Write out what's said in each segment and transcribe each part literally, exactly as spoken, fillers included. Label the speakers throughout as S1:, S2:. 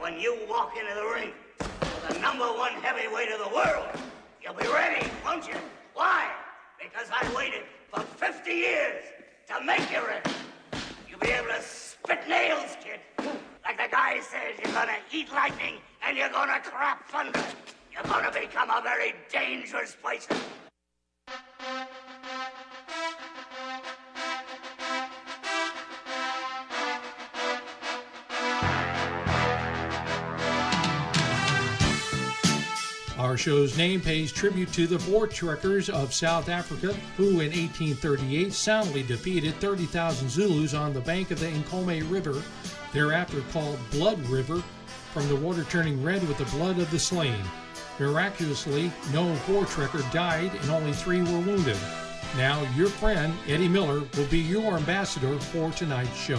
S1: when you walk into the ring with the number one heavyweight of the world, you'll be ready, won't you? Why? Because I waited for fifty years to make you ready. You'll be able to spit nails, kid. Like the guy says, you're gonna eat lightning and you're gonna crap thunder. You're gonna become a very dangerous person.
S2: Our show's name pays tribute to the Voortrekkers of South Africa, who in eighteen thirty-eight soundly defeated thirty thousand Zulus on the bank of the Nkomo River, thereafter called Blood River, from the water turning red with the blood of the slain. Miraculously, no Voortrekker died and only three were wounded. Now, your friend, Eddie Miller, will be your ambassador for tonight's show.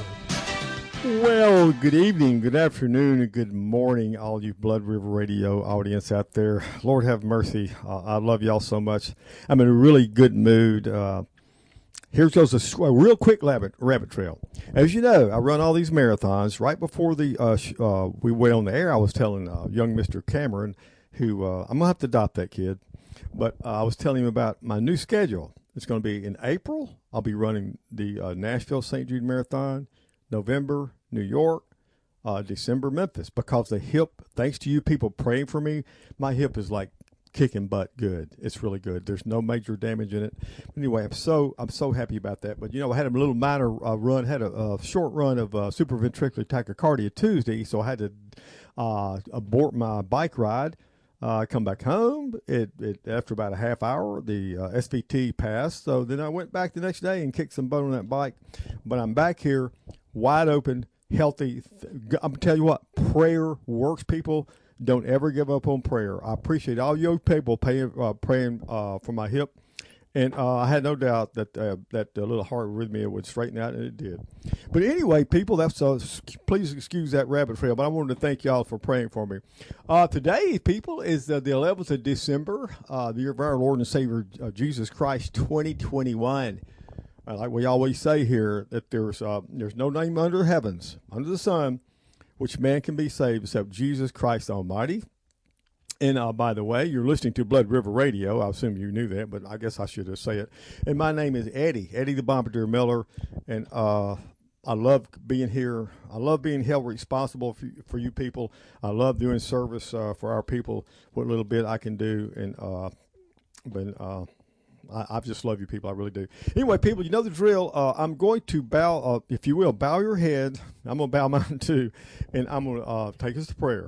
S3: Well, good evening, good afternoon, and good morning, all you Blood River Radio audience out there. Lord have mercy. Uh, I love y'all so much. I'm in a really good mood. Uh, here goes a, a real quick rabbit, rabbit trail. As you know, I run all these marathons. Right before the uh, sh- uh, we went on the air, I was telling uh, young Mister Cameron, who uh, I'm going to have to adopt that kid, but uh, I was telling him about my new schedule. It's going to be in April. I'll be running the uh, Nashville Saint Jude Marathon. November, New York, uh, December, Memphis, because the hip, thanks to you people praying for me, my hip is like kicking butt good. It's really good. There's no major damage in it. Anyway, I'm so I'm so happy about that. But, you know, I had a little minor uh, run, had a, a short run of uh, supraventricular tachycardia Tuesday, so I had to uh, abort my bike ride. Uh, I come back home. It, it after about a half hour, the uh, S V T passed. So then I went back the next day and kicked some butt on that bike. But I'm back here, wide open, healthy. I'm going to tell you what, prayer works, people. Don't ever give up on prayer. I appreciate all you people paying, uh, praying uh, for my hip. And uh, I had no doubt that uh, that uh, little heart arrhythmia would straighten out, and it did. But anyway, people, that's uh, please excuse that rabbit trail, but I wanted to thank y'all for praying for me. Uh, today, people, is uh, the eleventh of December, uh, the year of our Lord and Savior, uh, Jesus Christ, twenty twenty-one. Uh, like we always say here, that there's uh, there's no name under the heavens, under the sun, which man can be saved except Jesus Christ Almighty. And uh, by the way, you're listening to Blood River Radio. I assume you knew that, but I guess I should have said it. And my name is Eddie, Eddie the Bombardier Miller. And uh, I love being here. I love being held responsible for, for you people. I love doing service uh, for our people, what little bit I can do. And uh, but uh, I, I just love you people. I really do. Anyway, people, you know the drill. Uh, I'm going to bow, uh, if you will, bow your head. I'm going to bow mine too. And I'm going to uh, take us to prayer.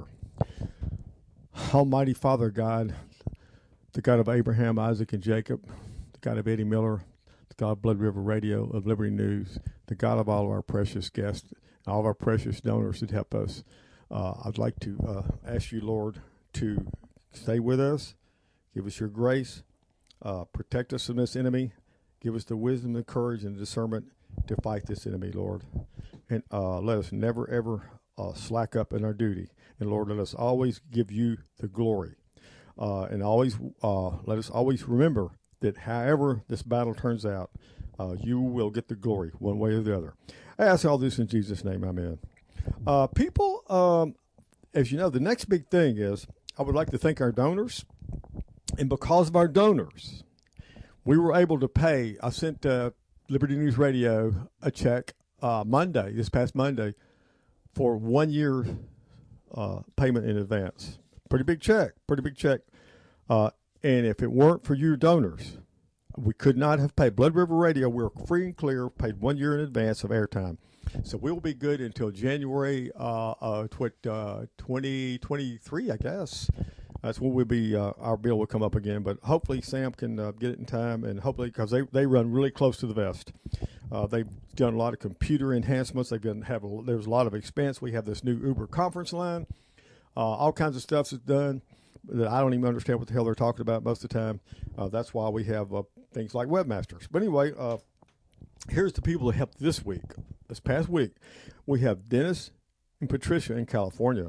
S3: Almighty Father God, the God of Abraham, Isaac, and Jacob, the God of Eddie Miller, the God of Blood River Radio, of Liberty News, the God of all of our precious guests, all of our precious donors that help us. Uh, I'd like to uh, ask you, Lord, to stay with us, give us your grace, uh, protect us from this enemy, give us the wisdom, the courage, and the discernment to fight this enemy, Lord. And uh, let us never, ever uh, slack up in our duty. And Lord, let us always give you the glory. Uh, and always uh, let us always remember that however this battle turns out, uh, you will get the glory one way or the other. I ask all this in Jesus' name, amen. Uh, people, um, as you know, the next big thing is I would like to thank our donors. And because of our donors, we were able to pay. I sent uh, Liberty News Radio a check uh, Monday, this past Monday, for one year Uh, payment in advance. Pretty big check, pretty big check. Uh, and if it weren't for your donors, we could not have paid. Blood River Radio, we're free and clear, paid one year in advance of airtime. So we'll be good until January uh, uh, tw- uh, twenty twenty-three, I guess. That's when we'll be, uh, our bill will come up again. But hopefully Sam can uh, get it in time, and hopefully, because they, they run really close to the vest. Uh, they've done a lot of computer enhancements. They've done have a, there's a lot of expense. We have this new Uber conference line. Uh, all kinds of stuff is done that I don't even understand what the hell they're talking about most of the time. Uh, that's why we have uh, things like webmasters. But anyway, uh, here's the people that helped this week. This past week, we have Dennis and Patricia in California.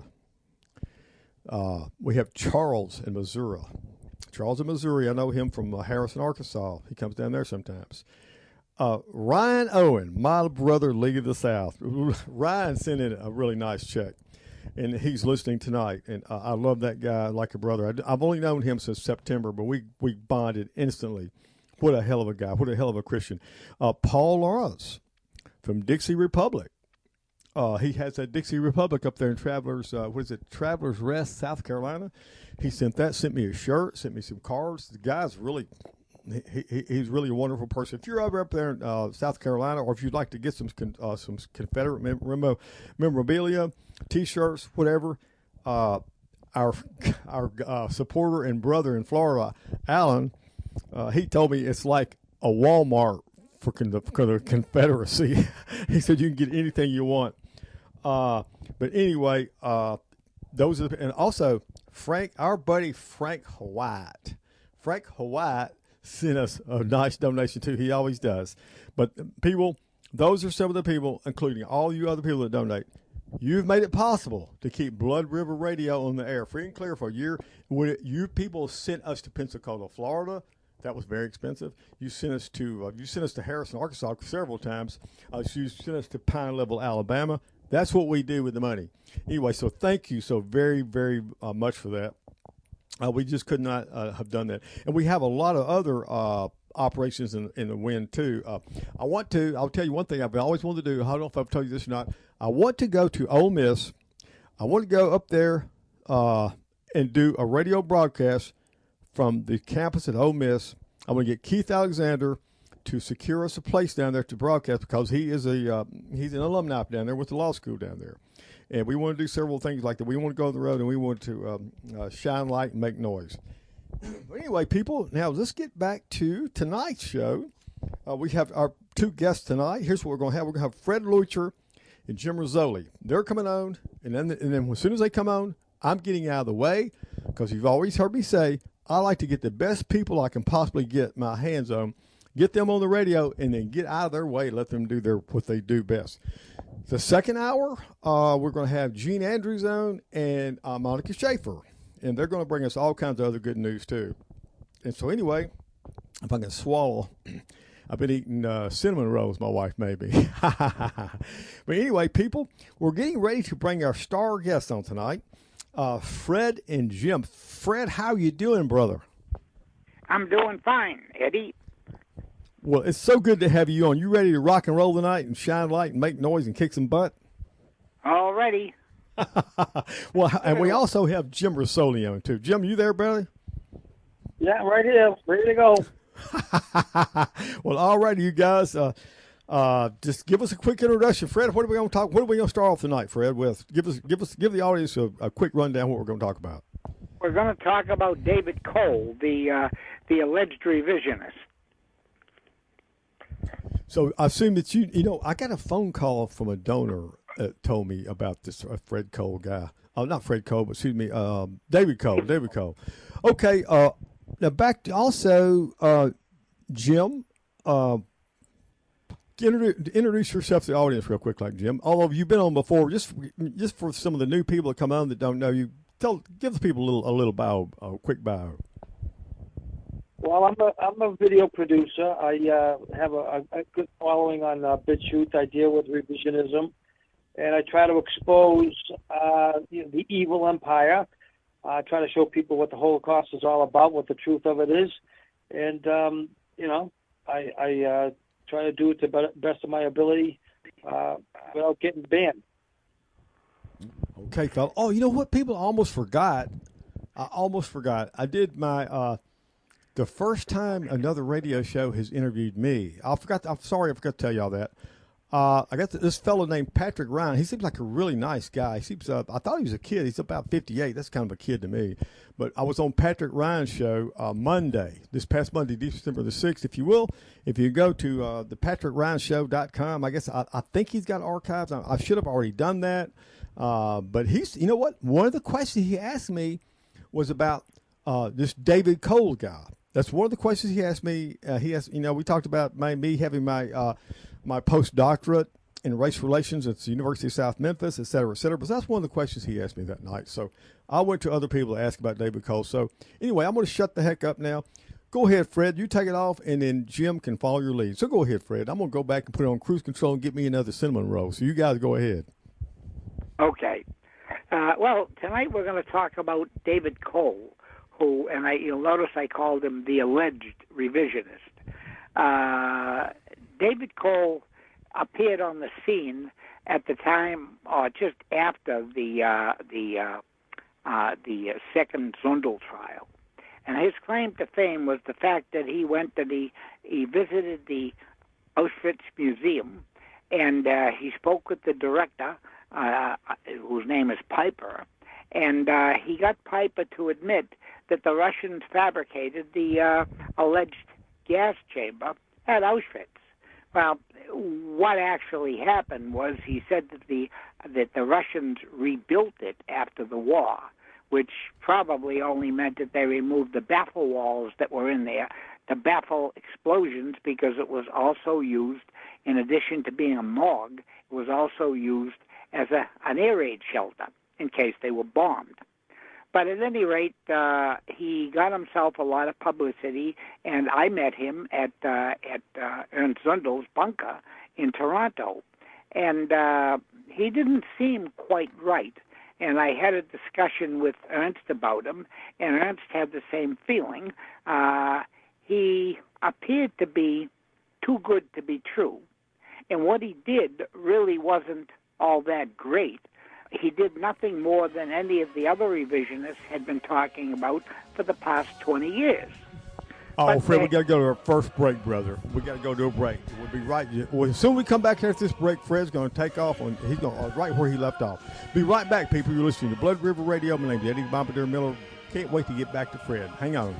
S3: Uh, we have Charles in Missouri. Charles in Missouri, I know him from uh, Harrison, Arkansas. He comes down there sometimes. Uh, Ryan Owen, my brother, League of the South. Ryan sent in a really nice check. and he's listening tonight. And uh, I love that guy like a brother. I, I've only known him since September, but we, we bonded instantly. What a hell of a guy. What a hell of a Christian. Uh, Paul Lawrence from Dixie Republic. Uh, he has a Dixie Republic up there in Travelers, uh, what is it, Travelers Rest, South Carolina. He sent that, sent me a shirt, sent me some cards. The guy's really, he, he, he's really a wonderful person. If you're over up there in uh, South Carolina, or if you'd like to get some uh, some Confederate mem- memorabilia, T-shirts, whatever, uh, our our uh, supporter and brother in Florida, Alan, uh, he told me it's like a Walmart for, con- for the Confederacy. He said you can get anything you want. Uh, but anyway, uh, those are the, and also Frank, our buddy Frank White. Frank White sent us a nice donation too. He always does. But people, those are some of the people, including all you other people that donate. You've made it possible to keep Blood River Radio on the air free and clear for a year. When it, you people sent us to Pensacola, Florida. That was very expensive. You sent us to uh, you sent us to Harrison, Arkansas several times. Uh, you sent us to Pine Level, Alabama. That's what we do with the money. Anyway, so thank you so very, very uh, much for that. Uh, we just could not uh, have done that. And we have a lot of other uh, operations in, in the wind, too. Uh, I want to, I'll tell you one thing I've always wanted to do. I don't know if I've told you this or not. I want to go to Ole Miss. I want to go up there uh, and do a radio broadcast from the campus at Ole Miss. I'm going to get Keith Alexander to secure us a place down there to broadcast because he is a uh, he's an alumni down there with the law school down there, and we want to do several things like that. We want to go on the road and we want to um, uh, shine light and make noise. But anyway, people, now let's get back to tonight's show. Uh, we have our two guests tonight. Here's what we're going to have. We're going to have Fred Lucher and Jim Rizzoli. They're coming on, and then and then as soon as they come on, I'm getting out of the way because you've always heard me say I like to get the best people I can possibly get my hands on. Get them on the radio, and then get out of their way. Let them do their what they do best. The second hour, uh, we're going to have Gene Andrews on and uh, Monica Schaefer, and they're going to bring us all kinds of other good news too. And so anyway, if I can swallow, I've been eating uh, cinnamon rolls. My wife made me. But anyway, people, we're getting ready to bring our star guests on tonight, uh, Fred and Jim. Fred, how you doing, brother?
S4: I'm doing fine, Eddie.
S3: Well, it's so good to have you on. You ready to rock and roll tonight and shine light and make noise and kick some butt?
S4: Already.
S3: Well, and we also have Jim Rizzoli on, too. Jim, you there, brother?
S5: Yeah, right here. Ready to go.
S3: Well, all righty, you guys. Uh, uh, just give us a quick introduction. Fred, what are we going to talk? What are we going to start off tonight, Fred, with? Give us, give us, give the audience a, a quick rundown what we're going to talk about.
S4: We're going to talk about David Cole, the uh, the alleged revisionist.
S3: So I assume that you, you know, I got a phone call from a donor that told me about this uh, Fred Cole guy. Oh, not Fred Cole, but excuse me, um, David Cole. David Cole. Okay. Uh, now back to also uh, Jim. Uh, introduce, introduce yourself to the audience real quick, like Jim. Although you've been on before, just just for some of the new people that come on that don't know you, tell give the people a little a little bio, a quick bio.
S5: Well, I'm a I'm a video producer. I uh, have a, a good following on uh, BitChute. I deal with revisionism, and I try to expose uh, you know, the evil empire. I try to show people what the Holocaust is all about, what the truth of it is, and um, you know, I, I uh, try to do it to the best of my ability uh, without getting banned.
S3: Okay, fella. Oh, you know what? People almost forgot. I almost forgot. I did my. Uh, The first time another radio show has interviewed me, I forgot. I'm sorry, I forgot to tell y'all that. Uh, I got this fellow named Patrick Ryan. He seems like a really nice guy. He seems. Uh, I thought he was a kid. He's about fifty-eight. That's kind of a kid to me. But I was on Patrick Ryan's show uh, Monday, this past Monday, December the sixth, if you will. If you go to uh, the patrick ryan show dot com, I guess I, I think he's got archives. I, I should have already done that. Uh, but he's. You know what? One of the questions he asked me was about uh, this David Cole guy. That's one of the questions he asked me. Uh, he asked, you know, we talked about my, me having my uh, my postdoctorate in race relations at the University of South Memphis, et cetera, et cetera. But that's one of the questions he asked me that night. So I went to other people to ask about David Cole. So anyway, I'm going to shut the heck up now. Go ahead, Fred. You take it off, and then Jim can follow your lead. So go ahead, Fred. I'm going to go back and put it on cruise control and get me another cinnamon roll. So you guys go ahead.
S4: Okay. Uh, well, tonight we're going to talk about David Cole, who, and I, you'll notice I called him the alleged revisionist. Uh, David Cole appeared on the scene at the time, or just after the uh, the uh, uh, the second Zundel trial, and his claim to fame was the fact that he went and he he visited the Auschwitz Museum, and uh, he spoke with the director, uh, whose name is Piper, and uh, he got Piper to admit that the Russians fabricated the uh, alleged gas chamber at Auschwitz. Well, what actually happened was he said that the that the Russians rebuilt it after the war, which probably only meant that they removed the baffle walls that were in there to baffle explosions, because it was also used, in addition to being a morgue, it was also used as a an air raid shelter in case they were bombed. But at any rate, uh, he got himself a lot of publicity, and I met him at uh, at uh, Ernst Zundel's bunker in Toronto, and uh, he didn't seem quite right. And I had a discussion with Ernst about him, and Ernst had the same feeling. Uh, he appeared to be too good to be true, and what he did really wasn't all that great. He did nothing more than any of the other revisionists had been talking about for the past twenty years.
S3: Oh,
S4: But
S3: Fred,
S4: they-
S3: we got to go to our first break, brother. We got to go to a break. We'll be right. Well, as soon as we come back here at this break, Fred's going to take off on. He's going uh, right where he left off. Be right back, people. You're listening to Blood River Radio. My name's Eddie Bombardier Miller. Can't wait to get back to Fred. Hang on.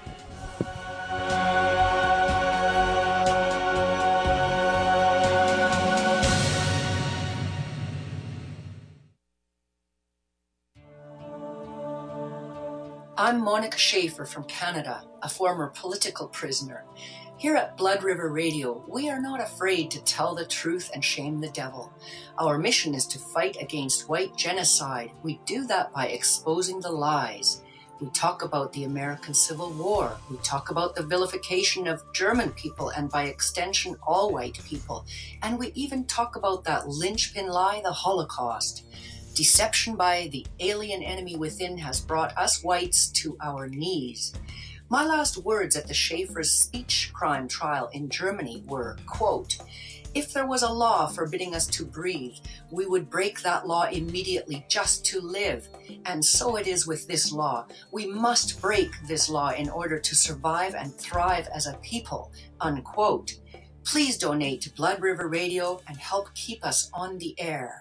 S6: I'm Monica Schaefer from Canada, a former political prisoner. Here at Blood River Radio, we are not afraid to tell the truth and shame the devil. Our mission is to fight against white genocide. We do that by exposing the lies. We talk about the American Civil War. We talk about the vilification of German people and by extension all white people. And we even talk about that linchpin lie, the Holocaust. Deception by the alien enemy within has brought us whites to our knees. My last words at the Schaefer's speech crime trial in Germany were, quote, "If there was a law forbidding us to breathe, we would break that law immediately just to live. And so it is with this law. We must break this law in order to survive and thrive as a people," unquote. Please donate to Blood River Radio and help keep us on the air.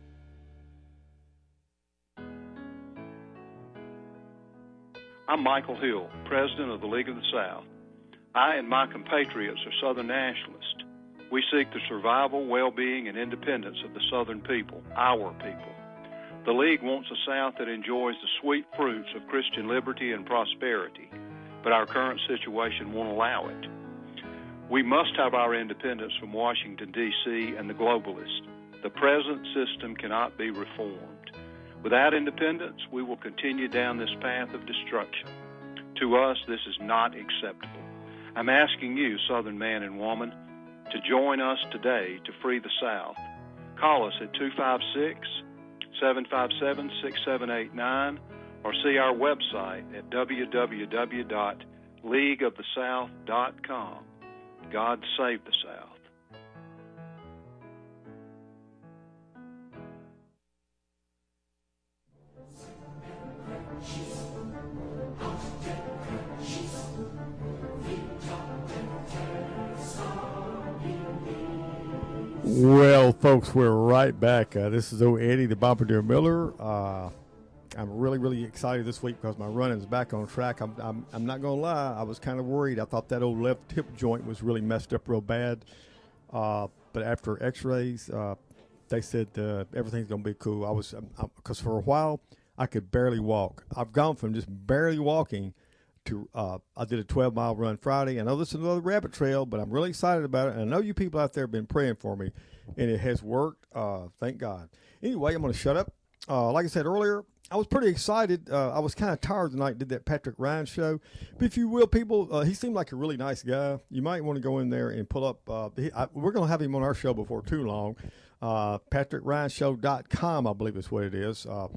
S7: I'm Michael Hill, President of the League of the South. I and my compatriots are Southern nationalists. We seek the survival, well-being, and independence of the Southern people, our people. The League wants a South that enjoys the sweet fruits of Christian liberty and prosperity, but our current situation won't allow it. We must have our independence from Washington, D C and the globalists. The present system cannot be reformed. Without independence, we will continue down this path of destruction. To us, this is not acceptable. I'm asking you, Southern man and woman, to join us today to free the South. Call us at two five six, seven five seven, six seven eight nine or see our website at w w w dot league of the south dot com. God save the South.
S3: Well, folks, we're right back. Uh, this is old Eddie, the Bombardier Miller. Uh, I'm really, really excited this week because my running is back on track. I'm, I'm, I'm not going to lie. I was kind of worried. I thought that old left hip joint was really messed up real bad. Uh, but after x-rays, uh, they said uh, everything's going to be cool. I was, because for a while, I could barely walk. I've gone from just barely walking to, uh, I did a twelve mile run Friday. I know this is another rabbit trail, but I'm really excited about it. And I know you people out there have been praying for me, and it has worked. Uh, thank God. Anyway, I'm going to shut up. Uh, like I said earlier, I was pretty excited. Uh, I was kind of tired the night did that Patrick Ryan show. But if you will, people, uh, he seemed like a really nice guy. You might want to go in there and pull up. Uh, he, I, we're going to have him on our show before too long. Uh, patrick ryan show dot com, I believe is what it is. Uh,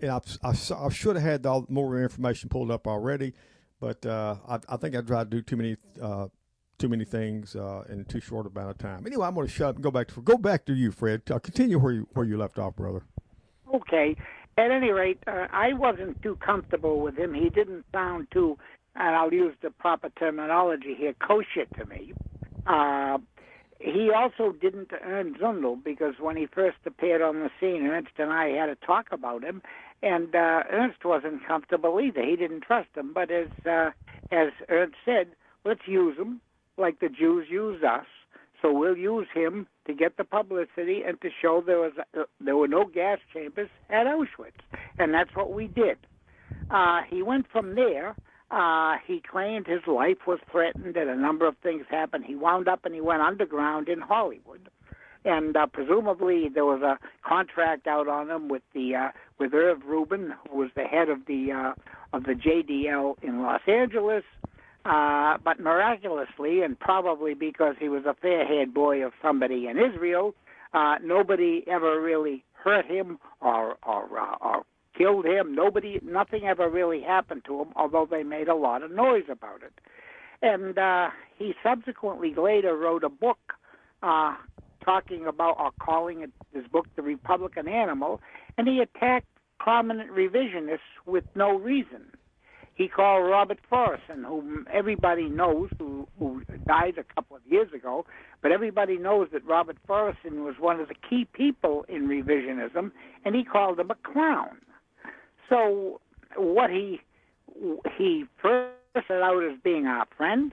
S3: and I, I, I should have had all, more information pulled up already, but uh, I, I think I tried to do too many uh, too many things uh, in too short amount of time. Anyway, I'm going to shut up and go back to go back to you, Fred. Uh, continue where you where you left off, brother.
S4: Okay. At any rate, uh, I wasn't too comfortable with him. He didn't sound too, and I'll use the proper terminology here, kosher to me. Uh, he also didn't earn Zundel, because when he first appeared on the scene, Ernst and I had a talk about him, and uh, Ernst wasn't comfortable either. He didn't trust him. But as uh, as Ernst said, let's use him like the Jews used us. So we'll use him to get the publicity and to show there was uh, there were no gas chambers at Auschwitz, and that's what we did. Uh, he went from there. Uh, he claimed his life was threatened, and a number of things happened. He wound up and he went underground in Hollywood, and uh, presumably there was a contract out on him with the uh, with Irv Rubin, who was the head of the uh, of the J D L in Los Angeles. Uh, but miraculously, and probably because he was a fair-haired boy of somebody in Israel, uh, nobody ever really hurt him or or, uh, or killed him. Nobody, nothing ever really happened to him, although they made a lot of noise about it. And uh, he subsequently later wrote a book uh, talking about, or calling it, his book, The Republican Animal, and he attacked prominent revisionists with no reason. He called Robert Forreston, whom everybody knows, who, who died a couple of years ago, but everybody knows that Robert Forreston was one of the key people in revisionism, and he called him a clown. So what he he first started out as being our friend.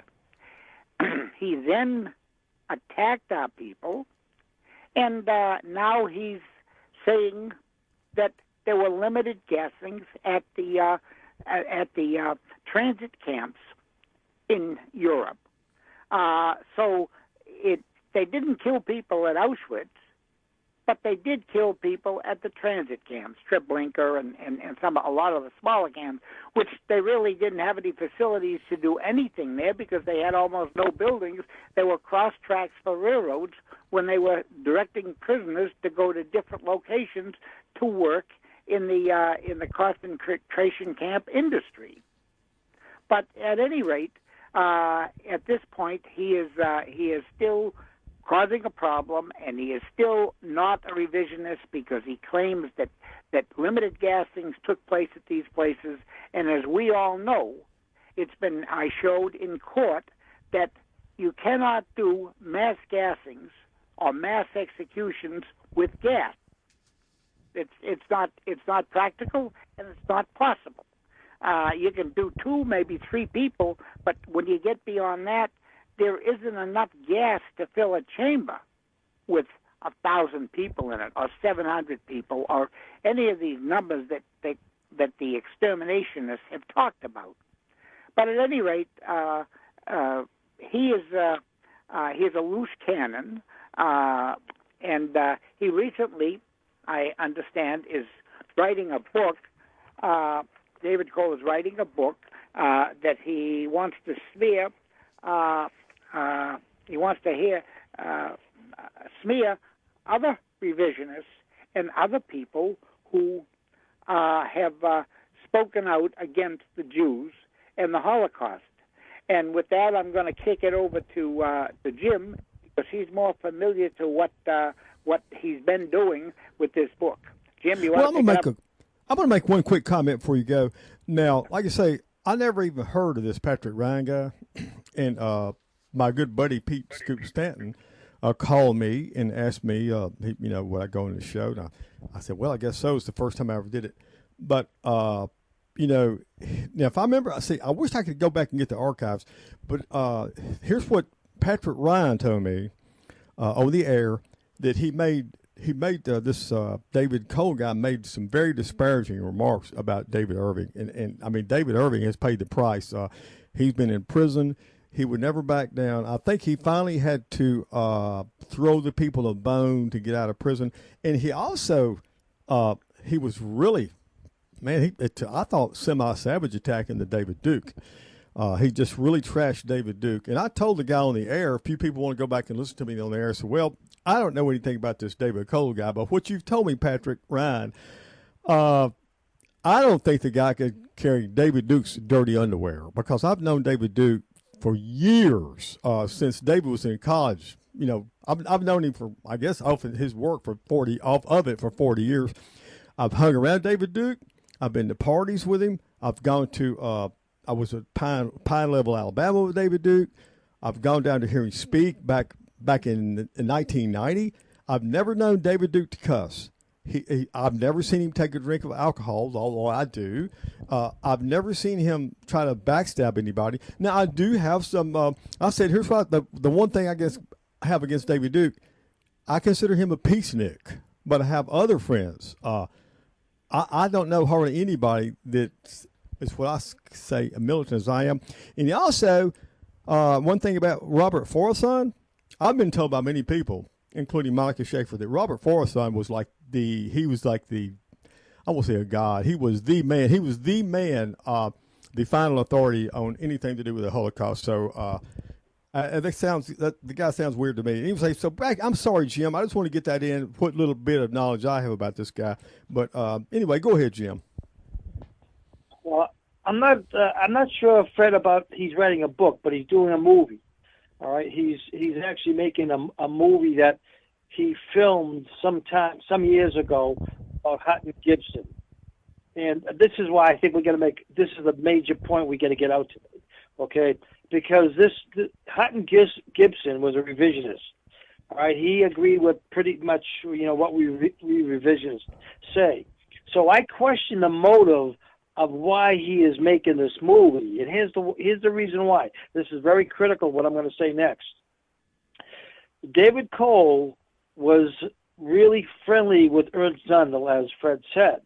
S4: He then attacked our people, and uh, now he's saying that there were limited gassings at the uh, at the uh, transit camps in Europe. Uh, so it they didn't kill people at Auschwitz, but they did kill people at the transit camps, Treblinka and, and, and some a lot of the smaller camps, which they really didn't have any facilities to do anything there because they had almost no buildings. They were cross tracks for railroads when they were directing prisoners to go to different locations to work in the uh, in the concentration camp industry. But at any rate, uh, at this point, he is uh, he is still causing a problem, and he is still not a revisionist because he claims that that limited gassings took place at these places. And as we all know, it's been I showed in court that you cannot do mass gassings or mass executions with gas. It's it's not it's not practical, and it's not possible. Uh, you can do two, maybe three people, but when you get beyond that, there isn't enough gas to fill a chamber with a thousand people in it, or seven hundred people, or any of these numbers that that, that the exterminationists have talked about. But at any rate, uh, uh, he is uh, uh, he is a loose cannon, uh, and uh, he recently, I understand, is writing a book. Uh, David Cole is writing a book uh, that he wants to smear. Uh, uh, he wants to hear uh, smear other revisionists and other people who uh, have uh, spoken out against the Jews and the Holocaust. And with that, I'm going to kick it over to uh, to Jim, because he's more familiar to what uh, what he's been doing with this book. Jim, you want
S3: well,
S4: to
S3: I'm
S4: pick
S3: gonna make
S4: up?
S3: a, I'm going to make one quick comment before you go. Now, like I say, I never even heard of this Patrick Ryan guy, and uh, my good buddy Pete Scoop Stanton uh, called me and asked me, uh, he, you know, would I go on the show? And I, I said, well, I guess so. It's the first time I ever did it. But, uh, you know, now if I remember, I see, I wish I could go back and get the archives, but uh, here's what Patrick Ryan told me uh, over the air, that he made he made uh, this uh, David Cole guy made some very disparaging remarks about David Irving, and and I mean David Irving has paid the price. Uh, he's been in prison. He would never back down. I think he finally had to uh, throw the people a bone to get out of prison, and he also uh, he was really man. He it, I thought semi-savage attacking the David Duke. Uh, he just really trashed David Duke, and I told the guy on the air. A few people want to go back and listen to me on the air. I said, well, I don't know anything about this David Cole guy, but what you've told me, Patrick Ryan, uh, I don't think the guy could carry David Duke's dirty underwear, because I've known David Duke for years, uh, since David was in college. You know, I've, I've known him for, I guess, off of his work for forty, off of it for forty years. I've hung around David Duke. I've been to parties with him. I've gone to, uh, I was at Pine, Pine Level, Alabama with David Duke. I've gone down to hear him speak back back in, in nineteen ninety. I've never known David Duke to cuss. He, he, I've never seen him take a drink of alcohol, although I do. Uh, I've never seen him try to backstab anybody. Now, I do have some, uh, I said, here's what, the, the one thing I guess I have against David Duke, I consider him a peacenik, but I have other friends. Uh, I, I don't know hardly anybody that is what I say a militant as I am. And also, uh, one thing about Robert Forsyth, I've been told by many people, including Monica Schaefer, that Robert Forsyth was like the, he was like the, I won't say a god, he was the man, he was the man, uh, the final authority on anything to do with the Holocaust. So, uh, uh that sounds, that, the guy sounds weird to me. He was like, so back, I'm sorry, Jim, I just want to get that in, what little bit of knowledge I have about this guy. But, uh, anyway, go ahead, Jim.
S5: Well, I'm not, uh, I'm not sure, Fred, about he's writing a book, but he's doing a movie. All right, he's he's actually making a, a movie that he filmed sometime some years ago about Hutton Gibson, and this is why I think we're going to make this is a major point we got to get out today, okay? Because this, this Hutton Gibson was a revisionist. All right, he agreed with pretty much you know what we re, we revisionists say. So I question the motive of why he is making this movie. And here's the here's the reason why. This is very critical, what I'm going to say next. David Cole was really friendly with Ernst Zundel, as Fred said.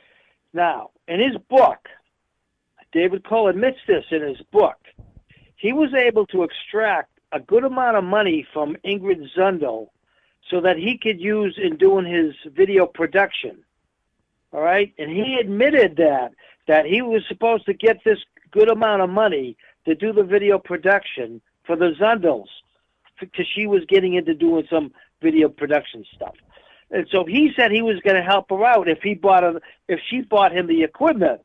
S5: Now, in his book, David Cole admits this in his book, he was able to extract a good amount of money from Ingrid Zundel so that he could use in doing his video production. All right? And he admitted that, that he was supposed to get this good amount of money to do the video production for the Zundels, because she was getting into doing some video production stuff. And so he said he was going to help her out if he bought a, if she bought him the equipment.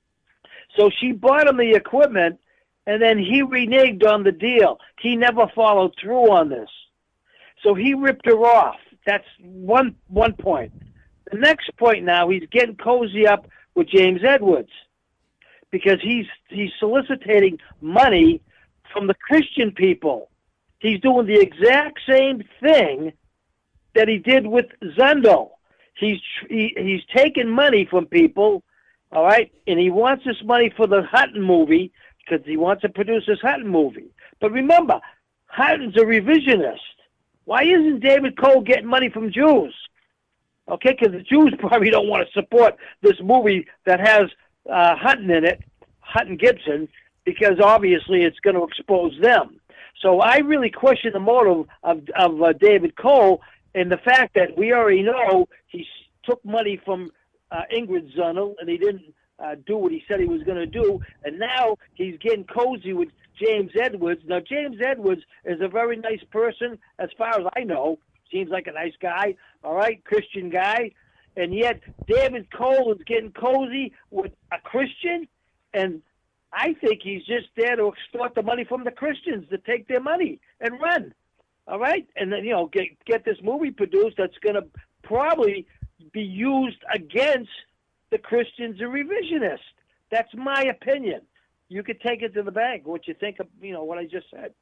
S5: So she bought him the equipment, and then he reneged on the deal. He never followed through on this. So he ripped her off. That's one one point. The next point now, he's getting cozy up with James Edwards because he's he's soliciting money from the Christian people. He's doing the exact same thing that he did with Zundel. He's he, he's taking money from people, all right, and he wants this money for the Hutton movie because he wants to produce this Hutton movie. But remember, Hutton's a revisionist. Why isn't David Cole getting money from Jews? Okay, because the Jews probably don't want to support this movie that has uh, Hutton in it, Hutton Gibson, because obviously it's going to expose them. So I really question the motive of, of uh, David Cole and the fact that we already know he took money from uh, Ingrid Zundel and he didn't uh, do what he said he was going to do, and now he's getting cozy with James Edwards. Now, James Edwards is a very nice person as far as I know. Seems like a nice guy, all right, Christian guy. And yet David Cole is getting cozy with a Christian, and I think he's just there to extort the money from the Christians to take their money and run, all right? And then, you know, get, get this movie produced that's going to probably be used against the Christians and revisionists. That's my opinion. You could take it to the bank, what you think of, you know, what I just said.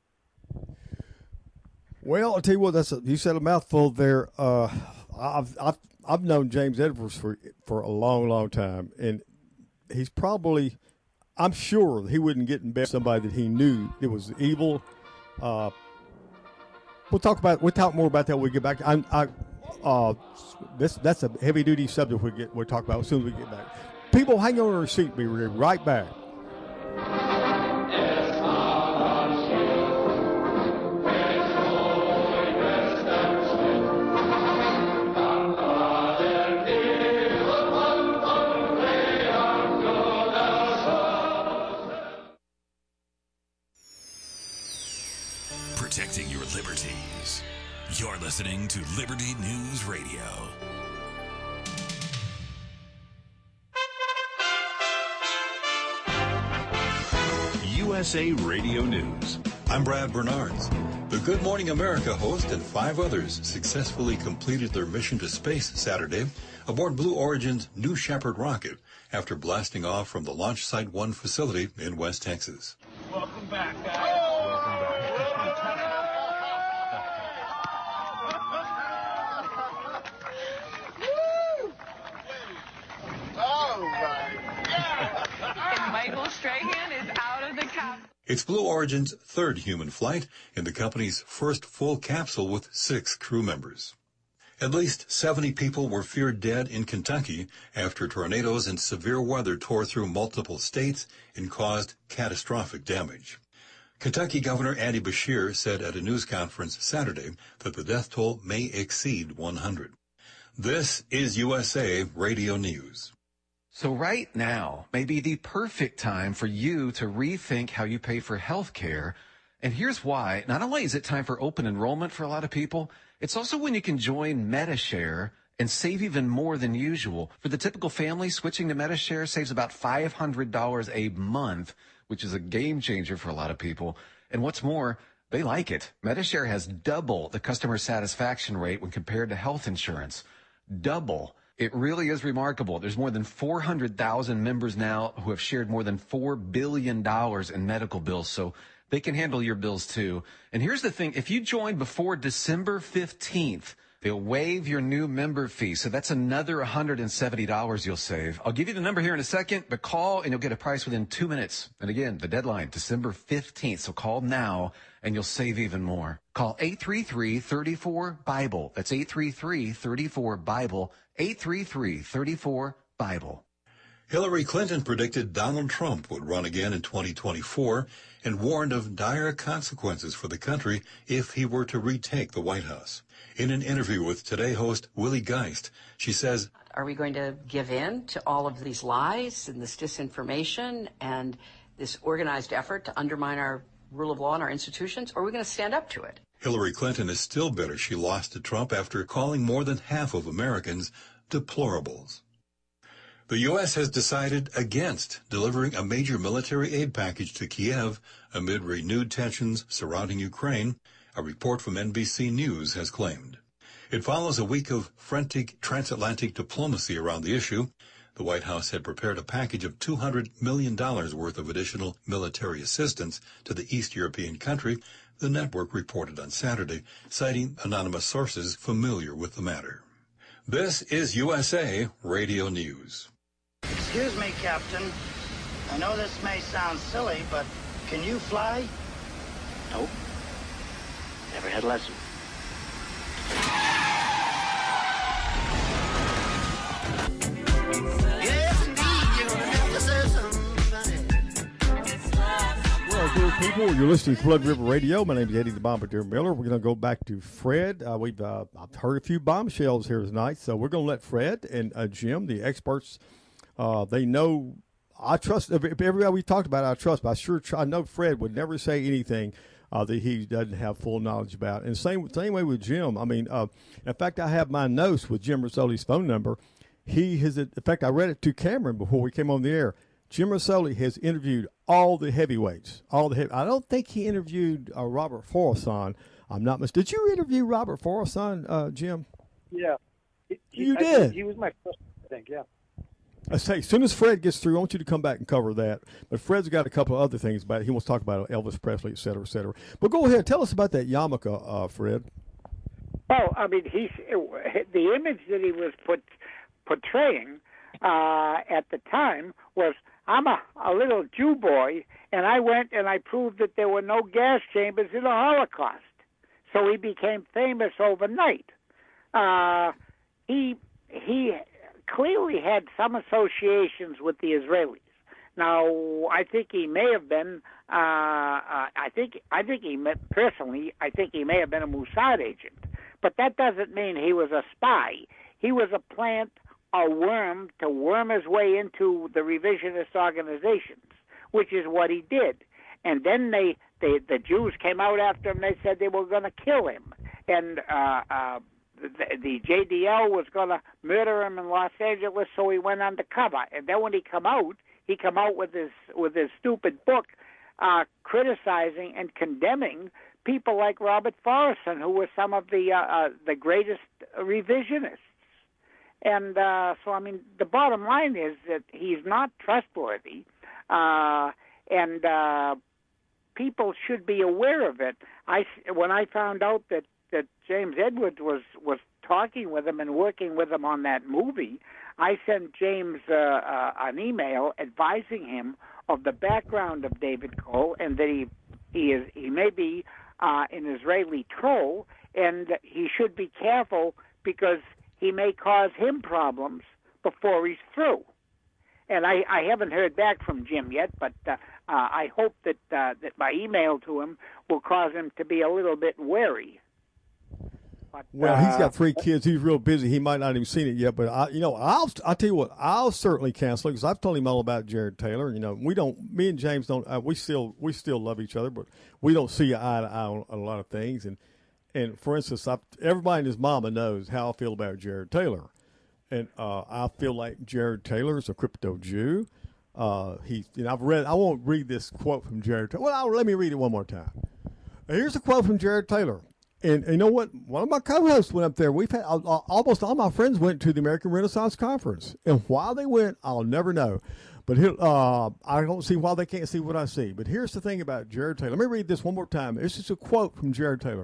S3: Well, I'll tell you what, that's a, you said a mouthful there. Uh, I've, I've I've known James Edwards for for a long, long time, and he's probably, I'm sure he wouldn't get in bed with somebody that he knew it was evil. Uh, we'll talk about we'll talk more about that when we get back. I, I uh, this that's a heavy duty subject we get we'll talk about as soon as we get back. People, hang on to their seat. We'll be right back.
S8: Protecting your liberties. You're listening to Liberty News Radio. S A Radio News.
S9: I'm Brad Bernards. The Good Morning America host and five others successfully completed their mission to space Saturday aboard Blue Origin's New Shepard rocket after blasting off from the Launch Site one facility in West Texas.
S10: Welcome back, guys. Welcome back.
S11: All right. And Michael Strahan is out of the cockpit.
S9: It's Blue Origin's third human flight and the company's first full capsule with six crew members. At least seventy people were feared dead in Kentucky after tornadoes and severe weather tore through multiple states and caused catastrophic damage. Kentucky Governor Andy Beshear said at a news conference Saturday that the death toll may exceed one hundred. This is U S A Radio News.
S12: So right now may be the perfect time for you to rethink how you pay for health care. And here's why. Not only is it time for open enrollment for a lot of people, it's also when you can join MediShare and save even more than usual. For the typical family, switching to MediShare saves about five hundred dollars a month, which is a game changer for a lot of people. And what's more, they like it. MediShare has double the customer satisfaction rate when compared to health insurance. Double. It really is remarkable. There's more than four hundred thousand members now who have shared more than four billion dollars in medical bills, so they can handle your bills too. And here's the thing. If you join before December fifteenth, they'll waive your new member fee, so that's another one hundred seventy dollars you'll save. I'll give you the number here in a second, but call and you'll get a price within two minutes. And again, the deadline, December fifteenth, so call now and you'll save even more. Call eight three three, three four, BIBLE. That's eight three three, three four, BIBLE. eight three three, three four, BIBLE.
S9: Hillary Clinton predicted Donald Trump would run again in twenty twenty-four and warned of dire consequences for the country if he were to retake the White House. In an interview with Today host Willie Geist, she says,
S13: are we going to give in to all of these lies and this disinformation and this organized effort to undermine our rule of law and our institutions, or are we going to stand up to it?
S9: Hillary Clinton is still bitter she lost to Trump after calling more than half of Americans deplorables. The U S has decided against delivering a major military aid package to Kiev amid renewed tensions surrounding Ukraine, a report from N B C News has claimed. It follows a week of frantic transatlantic diplomacy around the issue. The White House had prepared a package of two hundred million dollars worth of additional military assistance to the East European country, the network reported on Saturday, citing anonymous sources familiar with the matter. This is U S A Radio News.
S1: Excuse me, Captain. I know this may sound silly, but can you fly? Nope. Never had a lesson.
S3: Yes, indeed, you're gonna have to say something. Well, good people, you're listening to Blood River Radio. My name is Eddie the Bombardier Miller. We're going to go back to Fred. Uh, we've uh, I've heard a few bombshells here tonight, so we're going to let Fred and uh, Jim, the experts, uh, they know. I trust everybody we talked about. I trust, but I sure I know Fred would never say anything uh, that he doesn't have full knowledge about. And same same way with Jim. I mean, uh, in fact, I have my notes with Jim Rosoli's phone number. He has, in fact, I read it to Cameron before we came on the air. Jim Rosoli has interviewed all the heavyweights. All the heavy, I don't think he interviewed uh, Robert Forrison. I'm not mistaken. Did you interview Robert Forrison, uh, Jim?
S5: Yeah. He,
S3: you
S5: I,
S3: did?
S5: He was my first, I think, yeah.
S3: I say, as soon as Fred gets through, I want you to come back and cover that. But Fred's got a couple of other things about it. He wants to talk about Elvis Presley, et cetera, et cetera. But go ahead. Tell us about that yarmulke, uh, Fred.
S4: Oh, I mean, he's the image that he was put, portraying uh, at the time was, I'm a, a little Jew boy, and I went and I proved that there were no gas chambers in the Holocaust. So he became famous overnight. Uh, he he clearly had some associations with the Israelis. Now, I think he may have been. Uh, uh, I think I think he met, personally. I think he may have been a Mossad agent, but that doesn't mean he was a spy. He was a plant, a worm to worm his way into the revisionist organizations, which is what he did. And then they, they the Jews came out after him. They said they were going to kill him, and uh, uh, the, the J D L was going to murder him in Los Angeles. So he went undercover. And then when he come out, he come out with his with his stupid book, uh, criticizing and condemning people like Robert Forreston, who were some of the uh, uh, the greatest revisionists. And uh, so, I mean, the bottom line is that he's not trustworthy, uh, and uh, people should be aware of it. I, when I found out that, that James Edwards was, was talking with him and working with him on that movie, I sent James uh, uh, an email advising him of the background of David Cole and that he he is he may be uh, an Israeli troll, and he should be careful because he may cause him problems before he's through. And I, I haven't heard back from Jim yet, but uh, uh, I hope that uh, that my email to him will cause him to be a little bit wary. But,
S3: well,
S4: uh,
S3: he's got three kids. He's real busy. He might not have even seen it yet. But I, you know, I'll I'll tell you what. I'll certainly cancel it because I've told him all about Jared Taylor. You know, we don't. Me and James don't. Uh, we still we still love each other, but we don't see eye to eye on a lot of things. And and for instance, I, everybody and his mama knows how I feel about Jared Taylor, and uh, I feel like Jared Taylor is a crypto Jew. Uh, he, you know, I've read. I won't read this quote from Jared Taylor. Well, I'll, let me read it one more time. Here's a quote from Jared Taylor. And, and you know what? One of my co-hosts went up there. We've had uh, almost all my friends went to the American Renaissance Conference, and why they went, I'll never know. But here, uh, I don't see why they can't see what I see. But here's the thing about Jared Taylor. Let me read this one more time. This is a quote from Jared Taylor.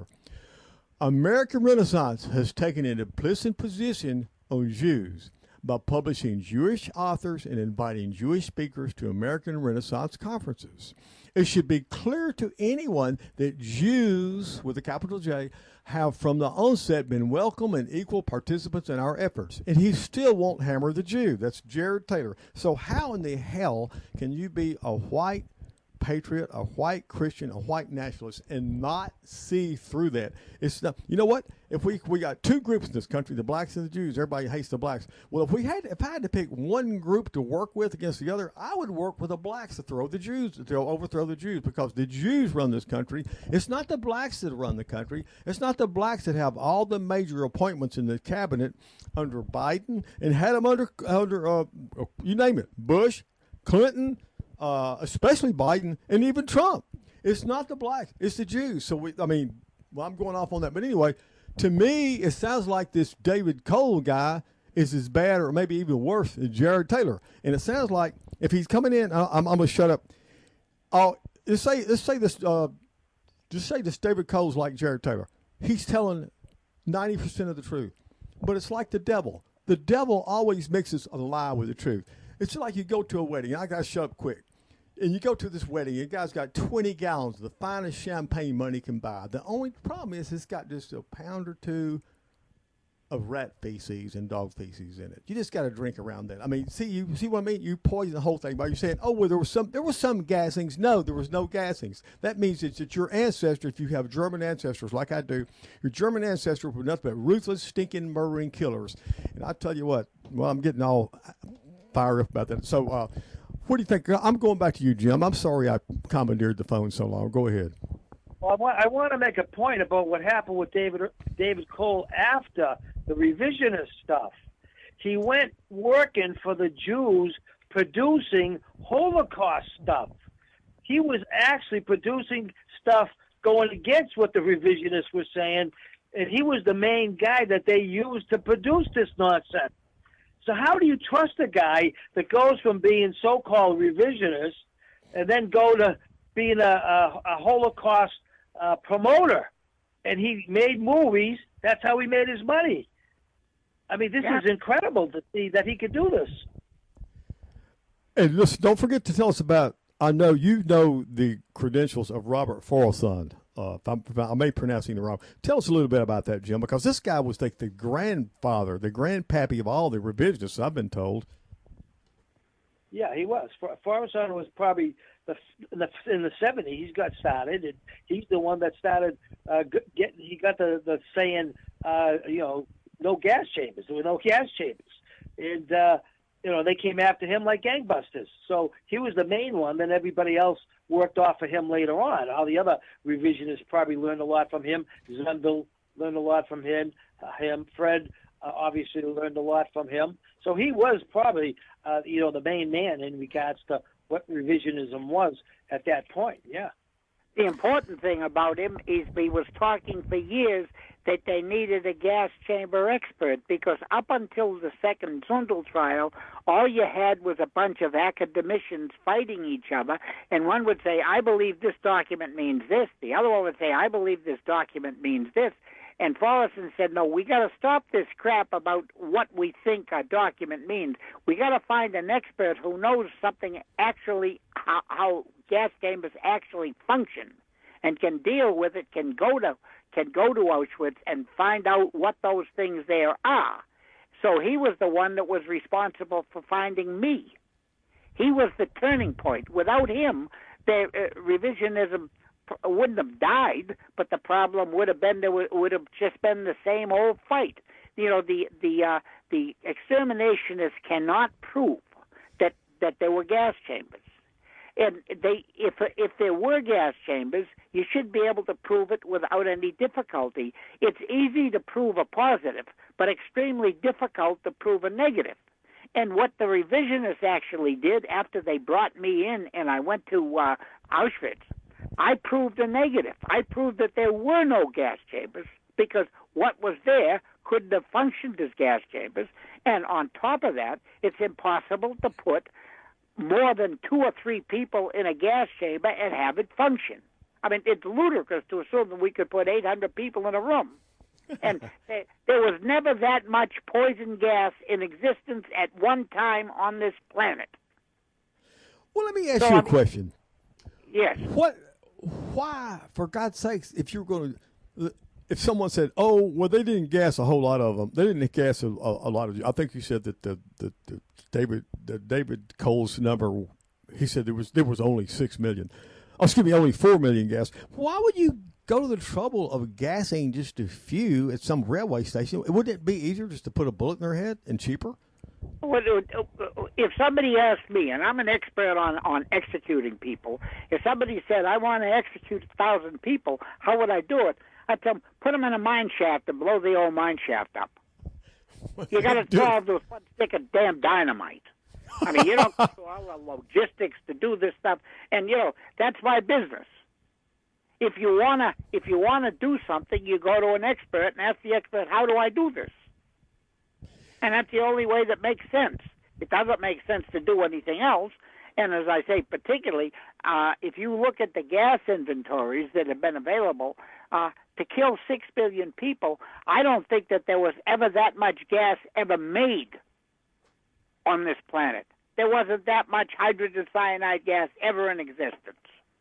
S3: American Renaissance has taken an implicit position on Jews by publishing Jewish authors and inviting Jewish speakers to American Renaissance conferences. It should be clear to anyone that Jews, with a capital J, have from the onset been welcome and equal participants in our efforts. And he still won't hammer the Jew. That's Jared Taylor. So how in the hell can you be a white patriot, a white Christian, a white nationalist, and not see through that? It's not, you know what? If we we got two groups in this country, the blacks and the Jews, everybody hates the blacks. Well, if we had if I had to pick one group to work with against the other, I would work with the blacks to throw the Jews, to overthrow the Jews, because the Jews run this country. It's not the blacks that run the country. It's not the blacks that have all the major appointments in the cabinet under Biden and had them under under uh, you name it, Bush, Clinton. Uh, especially Biden and even Trump. It's not the blacks, it's the Jews. So, we, I mean, well, I'm going off on that. But anyway, to me, it sounds like this David Cole guy is as bad or maybe even worse than Jared Taylor. And it sounds like if he's coming in, I, I'm, I'm going to shut up. Oh, let's say, let's say this, uh, just say this David Cole's like Jared Taylor. He's telling ninety percent of the truth. But it's like the devil. The devil always mixes a lie with the truth. It's like you go to a wedding, and I got to shut up quick. And you go to this wedding, and the guy's got twenty gallons of the finest champagne money can buy. The only problem is it's got just a pound or two of rat feces and dog feces in it. You just got to drink around that. I mean, see you see what I mean? You poison the whole thing by you saying, oh, well, there was some there was some gassings. No, there was no gassings. That means it's that your ancestors, if you have German ancestors like I do, your German ancestors were nothing but ruthless, stinking, murdering killers. And I tell you what, well, I'm getting all fired up about that. So, uh, what do you think? I'm going back to you, Jim. I'm sorry I commandeered the phone so long. Go ahead.
S5: Well, I want, I want to make a point about what happened with David David Cole after the revisionist stuff. He went working for the Jews, producing Holocaust stuff. He was actually producing stuff going against what the revisionists were saying, and he was the main guy that they used to produce this nonsense. So how do you trust a guy that goes from being so-called revisionist and then go to being a, a, a Holocaust uh, promoter? And he made movies. That's how he made his money. I mean, this yeah. is incredible to see that he could do this.
S3: And listen, don't forget to tell us about, I know you know the credentials of Robert Forreston. Uh, if I'm, if I may be pronouncing it wrong. Tell us a little bit about that, Jim, because this guy was like the grandfather, the grandpappy of all the revisionists, I've been told.
S5: Yeah, he was. Forreston was probably the, in the in the seventies. He's got started, and he's the one that started uh, getting. He got the the saying, uh, you know, no gas chambers. There were no gas chambers, and uh, you know they came after him like gangbusters. So he was the main one. Then everybody else worked off of him later on. All the other revisionists probably learned a lot from him. Zundel learned a lot from him. Uh, him, Fred uh, obviously learned a lot from him. So he was probably, uh, you know, the main man in regards to what revisionism was at that point, yeah.
S4: The important thing about him is he was talking for years that they needed a gas chamber expert, because up until the second Zundel trial, all you had was a bunch of academicians fighting each other, and one would say, I believe this document means this. The other one would say, I believe this document means this. And Follerson said, no, we got to stop this crap about what we think a document means. We got to find an expert who knows something actually, how, how gas chambers actually function, and can deal with it, can go to can go to Auschwitz and find out what those things there are. So he was the one that was responsible for finding me. He was the turning point. Without him, the uh, revisionism wouldn't have died, but the problem would have been there would have just been the same old fight. You know, the the uh, the exterminationists cannot prove that that there were gas chambers. And they, if if there were gas chambers, you should be able to prove it without any difficulty. It's easy to prove a positive, but extremely difficult to prove a negative. And what the revisionists actually did after they brought me in and I went to uh, Auschwitz, I proved a negative. I proved that there were no gas chambers, because what was there couldn't have functioned as gas chambers. And on top of that, it's impossible to put more than two or three people in a gas chamber and have it function. I mean, it's ludicrous to assume that we could put eight hundred people in a room. And there, there was never that much poison gas in existence at one time on this planet.
S3: Well, let me ask
S4: so,
S3: you a
S4: I mean,
S3: question.
S4: Yes.
S3: What? Why, for God's sakes, if you're going to, if someone said, "Oh, well, they didn't gas a whole lot of them. They didn't gas a, a, a lot of." I think you said that the, the, the David the David Cole's number. He said there was there was only six million. Oh, excuse me, only four million gas. Why would you go to the trouble of gassing just a few at some railway station? Wouldn't it be easier just to put a bullet in their head and cheaper?
S4: Well, if somebody asked me, and I'm an expert on, on executing people, if somebody said, I want to execute a thousand people, how would I do it? I'd tell them, put them in a mine shaft and blow the old mine shaft up. You got to solve those one stick of damn dynamite. I mean, you don't go through all the logistics to do this stuff, and, you know, that's my business. If you want to if you want to do something, you go to an expert and ask the expert, how do I do this? And that's the only way that makes sense. It doesn't make sense to do anything else. And as I say, particularly, uh, if you look at the gas inventories that have been available, uh, to kill six billion people, I don't think that there was ever that much gas ever made on this planet. There wasn't that much hydrogen cyanide gas ever in existence.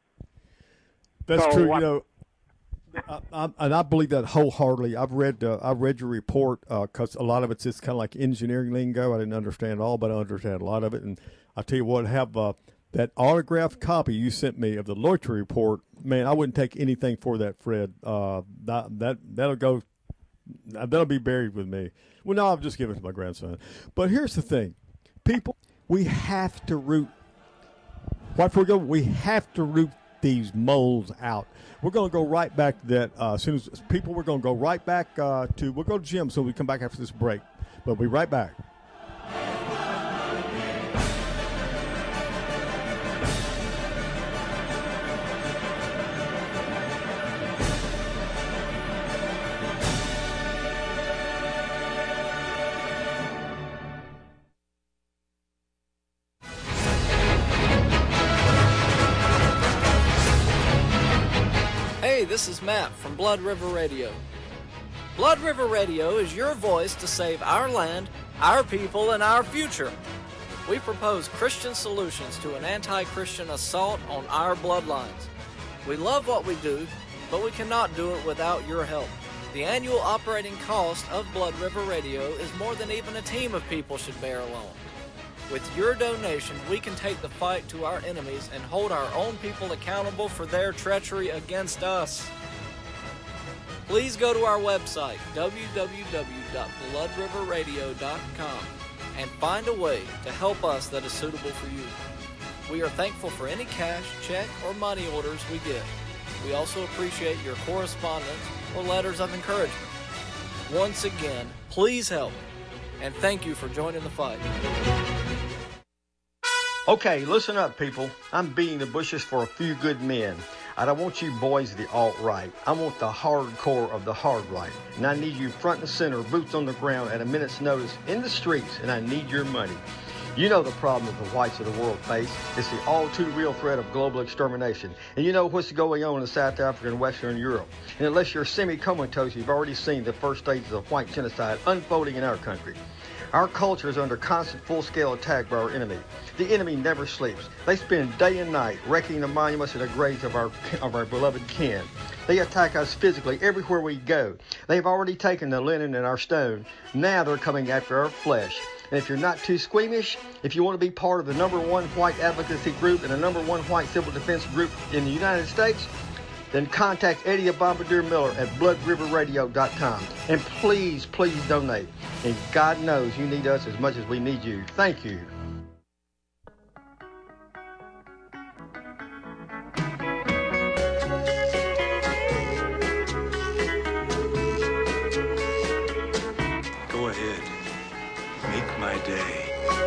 S3: That's
S4: so,
S3: true.
S4: Uh,
S3: you know, I, I, and I believe that wholeheartedly. I've read uh, I've read your report because uh, a lot of it's just kind of like engineering lingo. I didn't understand it all, but I understand a lot of it. And I'll tell you what, have uh, that autographed copy you sent me of the Loiter report. Man, I wouldn't take anything for that, Fred. Uh, that that that'll go. That'll be buried with me. Well, no, I'll just give it to my grandson. But here's the thing, people, we have to root. What we go, we have to root these moles out. We're going to go right back to that. Uh, as soon as people, we're going to go right back uh, to, we'll go to Jim so we come back after this break. But we'll be right back.
S14: Hey, this is Matt from Blood River Radio. Blood River Radio is your voice to save our land, our people, and our future. We propose Christian solutions to an anti-Christian assault on our bloodlines. We love what we do, but we cannot do it without your help. The annual operating cost of Blood River Radio is more than even a team of people should bear alone. With your donation, we can take the fight to our enemies and hold our own people accountable for their treachery against us. Please go to our website, w w w dot blood river radio dot com, and find a way to help us that is suitable for you. We are thankful for any cash, check, or money orders we get. We also appreciate your correspondence or letters of encouragement. Once again, please help. And thank you for joining the fight.
S15: Okay, listen up, people. I'm beating the bushes for a few good men. I don't want you boys of the alt-right. I want the hardcore of the hard right. And I need you front and center, boots on the ground at a minute's notice in the streets, and I need your money. You know the problem that the whites of the world face. It's the all-too-real threat of global extermination. And you know what's going on in South Africa and Western Europe. And unless you're semi-comatose, you've already seen the first stages of white genocide unfolding in our country. Our culture is under constant full-scale attack by our enemy. The enemy never sleeps. They spend day and night wrecking the monuments and the graves of our of our beloved kin. They attack us physically everywhere we go. They've already taken the linen and our stone. Now they're coming after our flesh. And if you're not too squeamish, if you want to be part of the number one white advocacy group and the number one white civil defense group in the United States, then contact Eddie Bombardier Miller at blood river radio dot com. And please, please donate. And God knows you need us as much as we need you. Thank you.
S16: Go ahead. Make my day.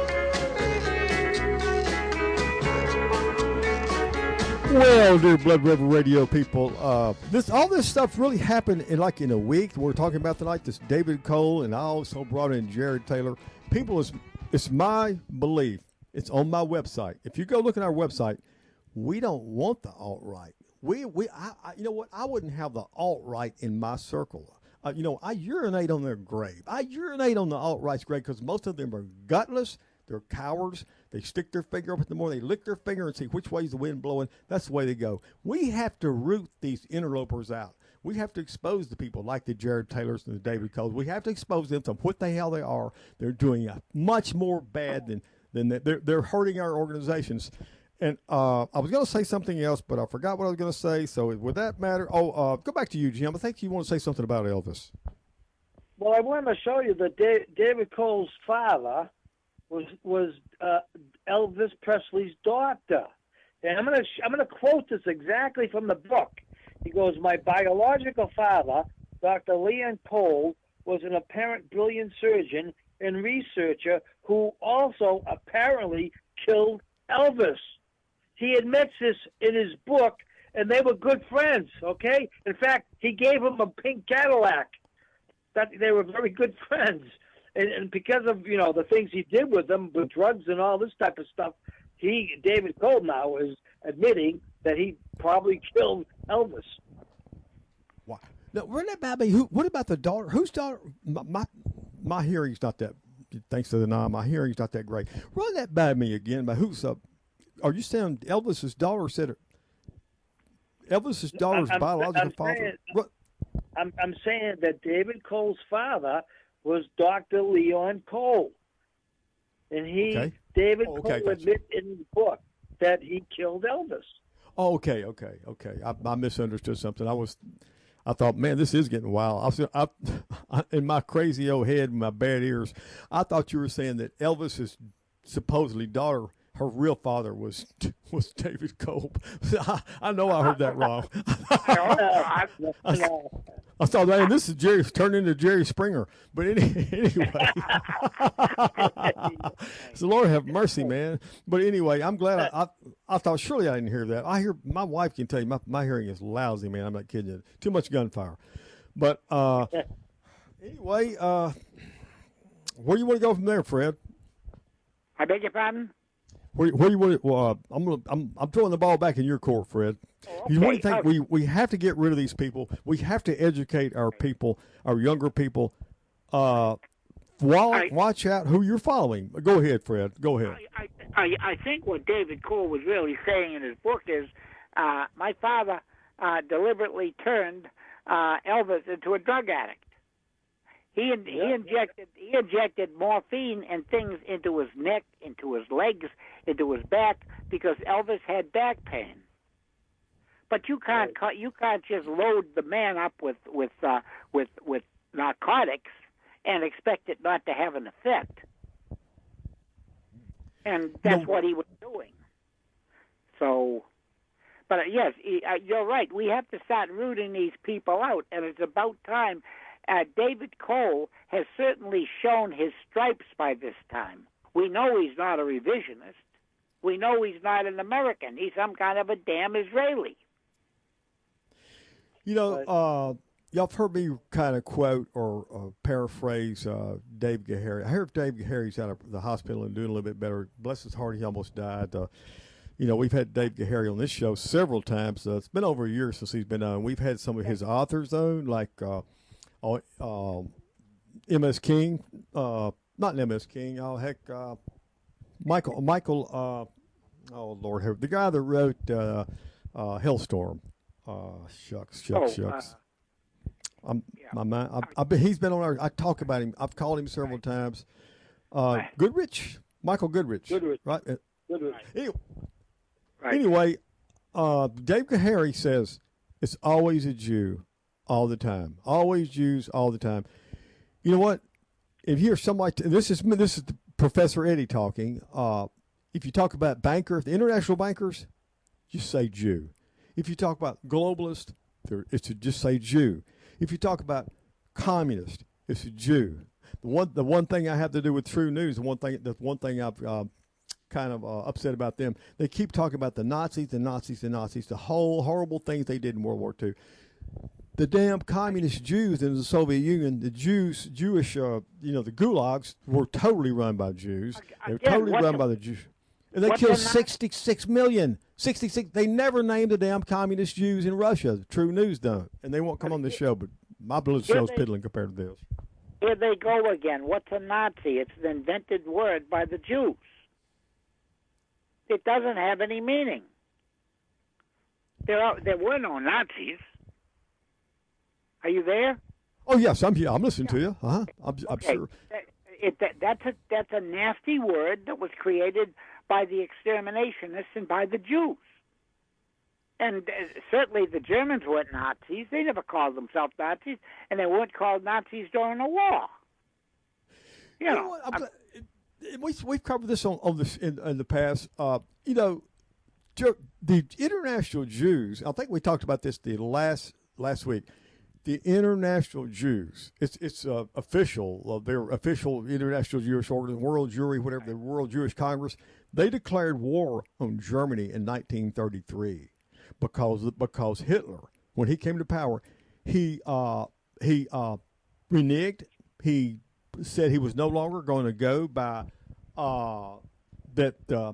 S3: Well, dear Blood River Radio people, uh, this all this stuff really happened in like in a week. We're talking about tonight this David Cole, and I also brought in Jared Taylor. People, it's, it's my belief. It's on my website. If you go look at our website, we don't want the alt-right. We we I, I, you know what? I wouldn't have the alt-right in my circle. Uh, you know, I urinate on their grave. I urinate on the alt-right's grave because most of them are gutless. They're cowards. They stick their finger up in the morning. They lick their finger and see which way is the wind blowing. That's the way they go. We have to root these interlopers out. We have to expose the people like the Jared Taylors and the David Coles. We have to expose them to what the hell they are. They're doing a much more bad than, than that. They're, they're hurting our organizations. And uh, I was going to say something else, but I forgot what I was going to say. So with that matter, oh, uh, go back to you, Jim. I think you want to say something about Elvis.
S5: Well, I wanted to show you that David Cole's father was was uh, Elvis Presley's doctor, and I'm gonna I'm gonna quote this exactly from the book. He goes, "My biological father, Doctor Leon Cole, was an apparent brilliant surgeon and researcher who also apparently killed Elvis." He admits this in his book, and they were good friends. Okay, in fact, he gave him a pink Cadillac. That they were very good friends. And, and because of, you know, the things he did with them, with drugs and all this type of stuff, he, David Cole now is admitting that he probably killed Elvis.
S3: Wow. Now, run that by me. Who, what about the daughter? Whose daughter? My, my, my hearing's not that, thanks to the nine, my hearing's not that great. Run that by me again. By who's up? Are you saying Elvis's daughter said it? Elvis's daughter's
S5: I'm,
S3: biological
S5: I'm
S3: father?
S5: Saying,
S3: what?
S5: I'm, I'm saying that David Cole's father was Doctor Leon Cole. And he,
S3: okay.
S5: David
S3: oh, okay,
S5: Cole
S3: gotcha.
S5: admitted in his book that he killed Elvis.
S3: Oh, okay, okay, okay. I, I misunderstood something. I was, I thought, man, this is getting wild. I was, I, I, in my crazy old head, my bad ears, I thought you were saying that Elvis's supposedly daughter, her real father was was David Cole. I, I know I heard that wrong. I, I, I thought, man, this is Jerry turned into Jerry Springer. But any, anyway, so Lord have mercy, man. But anyway, I'm glad I, I I thought surely I didn't hear that. I hear my wife can tell you my my hearing is lousy, man. I'm not kidding you. Too much gunfire. But uh, anyway, uh, where do you want to go from there, Fred?
S4: I beg your pardon?
S3: Where, where do you want to, uh, I'm gonna, I'm, I'm throwing the ball back in your court, Fred.
S4: Oh,
S3: okay. You really think
S4: uh,
S3: we, we have to get rid of these people? We have to educate our people, our younger people. Uh, while,
S4: I,
S3: watch out who you're following. Go ahead, Fred. Go ahead.
S4: I, I, I think what David Cole was really saying in his book is, uh, my father uh, deliberately turned uh, Elvis into a drug addict. He yeah. he injected he injected morphine and things into his neck, into his legs, into his back because Elvis had back pain. But you can't right. you can't just load the man up with with uh, with with narcotics and expect it not to have an effect. And that's no. what he was doing. So, but uh, yes, he, uh, you're right. We have to start rooting these people out, and it's about time. uh, David Cole has certainly shown his stripes by this time. We know he's not a revisionist. We know he's not an American. He's some kind of a damn Israeli.
S3: You know, uh, y'all have heard me kind of quote or uh, paraphrase uh, Dave Gahary. I heard Dave Gahary's out of the hospital and doing a little bit better. Bless his heart, he almost died. Uh, you know, we've had Dave Gahary on this show several times. Uh, it's been over a year since he's been on. We've had some of his authors, though, like uh, uh, M S King. Uh, not M S King. Oh, heck, uh, Michael, Michael, uh, oh, Lord, the guy that wrote uh, uh, Hellstorm. Uh, shucks, shucks,
S4: oh,
S3: shucks.
S4: Uh,
S3: I'm, yeah. my mind, I've, I've been, he's been on our, I talk about him. I've called him several right. times. Uh, right. Goodrich, Michael Goodrich.
S5: Goodrich.
S3: Right?
S5: Goodrich.
S3: Anyway,
S4: right.
S3: anyway uh, Dave Gahary says it's always a Jew all the time. Always Jews all the time. You know what? If you hear somebody, t- this is this is Professor Eddie talking. Uh, if you talk about bankers, the international bankers, just say Jew. If you talk about globalist, it's to just say Jew. If you talk about communist, it's a Jew. The one, the one thing I have to do with True News, the one thing, the one thing I've uh, kind of uh, upset about them, they keep talking about the Nazis, the Nazis, the Nazis, the whole horrible things they did in World War Two. The damn communist Jews in the Soviet Union, the Jews, Jewish, uh, you know, the gulags were totally run by Jews. They were totally run by the Jews. And they killed sixty-six million. sixty-six. They never named the damn communist Jews in Russia. True News don't. And they won't come on this show, but my little show's piddling compared to this.
S4: Here they go again. What's a Nazi? It's an invented word by the Jews. It doesn't have any meaning. There are, there were no Nazis. Are you there?
S3: Oh, yes, I'm here. I'm listening yeah. to you. Uh-huh. I'm, I'm
S4: okay.
S3: sure.
S4: That, it, that, that's, a, that's a nasty word that was created by the exterminationists and by the Jews. And uh, certainly the Germans weren't Nazis. They never called themselves Nazis, and they weren't called Nazis during the war. You, you know, know what,
S3: I'm, we, we've covered this on, on this in, in the past. Uh, you know, the international Jews, I think we talked about this the last last week, the international Jews, it's it's uh, official, uh, their official international Jewish organization, World Jewry, whatever, the World Jewish Congress, they declared war on Germany in nineteen thirty-three because because Hitler, when he came to power, he uh, he uh, reneged. He said he was no longer going to go by uh, that. Uh,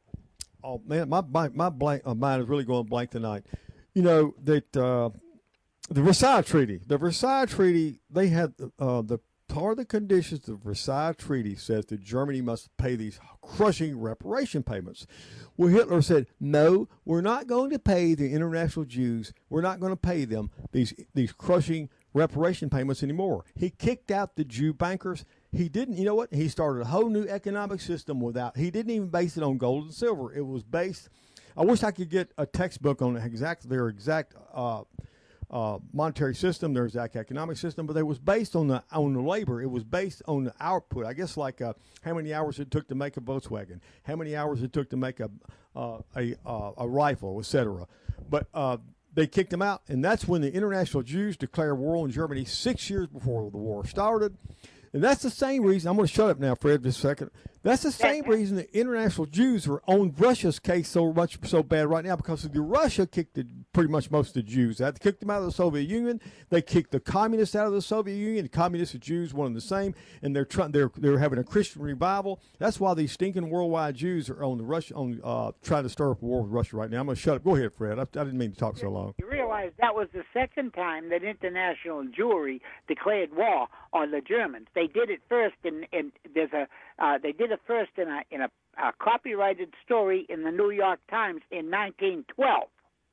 S3: oh man, my my my blank uh, mind is really going blank tonight. You know that. Uh, The Versailles Treaty. The Versailles Treaty, they had uh, the part of the conditions of the Versailles Treaty says that Germany must pay these crushing reparation payments. Well, Hitler said, no, we're not going to pay the international Jews. We're not going to pay them these these crushing reparation payments anymore. He kicked out the Jew bankers. He didn't, you know what? He started a whole new economic system without, he didn't even base it on gold and silver. It was based, I wish I could get a textbook on exact, their exact uh Uh, monetary system, their exact economic system, but it was based on the on the labor. It was based on the output. I guess like uh, how many hours it took to make a Volkswagen, how many hours it took to make a uh, a uh, a rifle, et cetera. But uh, they kicked them out, and that's when the international Jews declared war on Germany six years before the war started. And that's the same reason. I'm going to shut up now, Fred, just a second. That's the same reason the international Jews are on Russia's case so much so bad right now, because the Russia kicked the, pretty much most of the Jews out. They kicked them out of the Soviet Union. They kicked the communists out of the Soviet Union. The communists and Jews, one and the same, and they're trying. They're they're having a Christian revival. That's why these stinking worldwide Jews are on the Russia on uh, trying to stir up a war with Russia right now. I'm going to shut up. Go ahead, Fred. I, I didn't mean to talk so long.
S4: You realize that was the second time that international Jewry declared war on the Germans. They did it first in, in there's a uh, they did it first in a in a, a copyrighted story in the New York Times in nineteen twelve.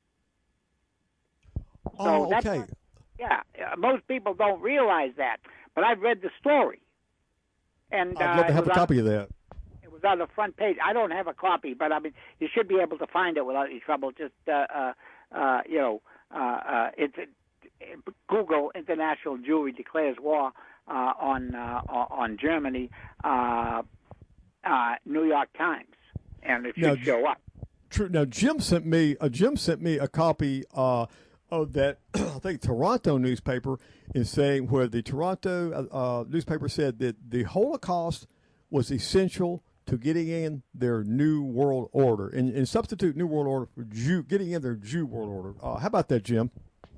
S4: So
S3: oh,
S4: that's
S3: okay.
S4: Not, yeah, uh, most people don't realize that, but I've read the story, and
S3: I'd love
S4: uh,
S3: to have a copy
S4: on,
S3: of that.
S4: It was on the front page. I don't have a copy, but I mean, you should be able to find it without any trouble. Just uh, uh, uh, you know, uh, uh, it's uh, Google International Jewry declares war uh, on uh, on Germany. Uh, uh, New York Times, and it should
S3: now,
S4: show up.
S3: True. Now, Jim sent me. Uh, Jim sent me a copy uh, Oh, that I think Toronto newspaper is saying where the Toronto uh, newspaper said that the Holocaust was essential to getting in their New World Order and, and substitute New World Order for Jew, getting in their Jew World Order. Uh, how about that, Jim?